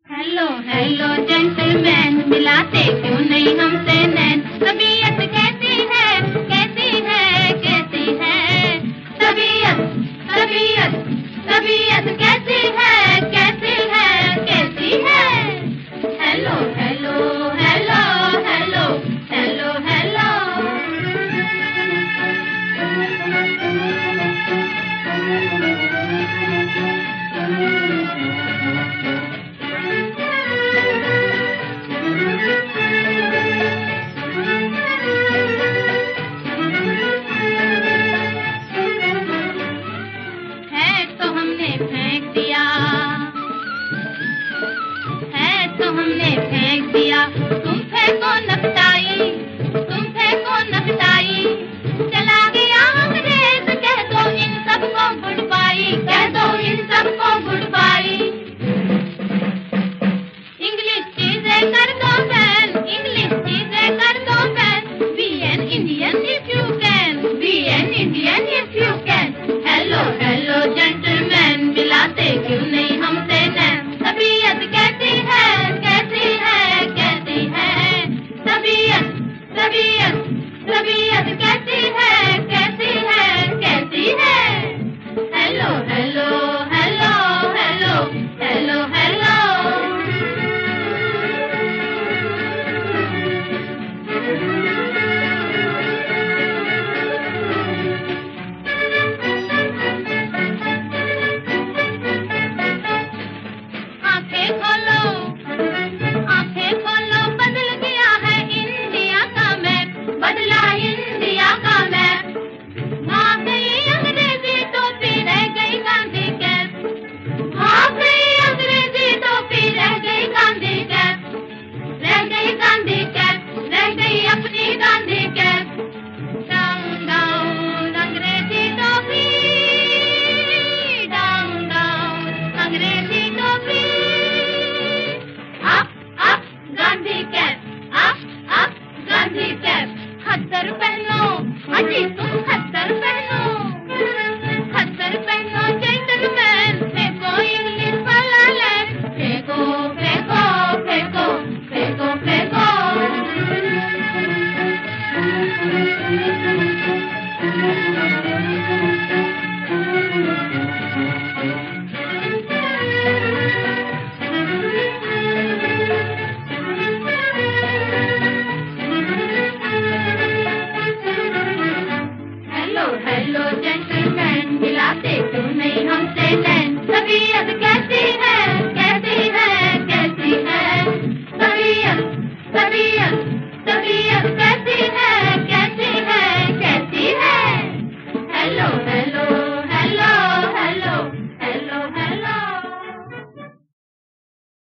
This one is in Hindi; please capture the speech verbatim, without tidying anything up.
हेलो हेलो जेंटलमैन, मिलाते क्यों नहीं हमसे नैन। तबीयत कैसी है, कैसी है, कैसी है। तबीयत तबीयत तबीयत कैसी है, कैसी है, कैसी है। Hello hello hello hello hello hello. फेंक दिया है तो हमने फेंक दिया। तुम फेंको नकटाई, तुम फेंको नकटाई। चला गया अंग्रेज, कह दो इन सबको गुड बाई, कह दो इन सबको गुड बाई। इंग्लिश चीजें कर दो बैन, इंग्लिश चीजें कर दो ban. Be an Indian if you can, be an Indian if you can. Hello hello gentleman, मिलाते क्यों नहीं हमसे नैन। तबीयत कैसी है, कैसी है, कैसी है। तबीयत तबीयत तबीयत कैसी है, कैसी है, कैसी है। Hello hello hello hello hello hello. आंखें खोलो, आंखें खोलो, बदल गया है इंडिया का मैप, बदला इंडिया का मैप। भाग गई अंग्रेजी टोपी, रह गई गांधी कैप। भाग गई अंग्रेजी टोपी, रह गई गांधी कैप। रह गई गांधी कैप, रह गई अपनी गांधी कैप। डाउन डाउन अंग्रेजी टोपी, डाउन डाउन अंग्रेजी टोपी। Up up Gandhi cap, up up Gandhi cap. खद्दर पहनो, अजी तुम खद्दर पहनो, खद्दर पहनो जेंटलमैन। फेंको इंग्लिश वाला लैंड, फेंको फेंको फेंको फेंको फेंको। हेलो हेलो जेंटलमैन, मिलाते क्यों नहीं हमसे नैन। तबीयत कैसी है, कैसी है, कैसी है। तबीयत तबीयत तबीयत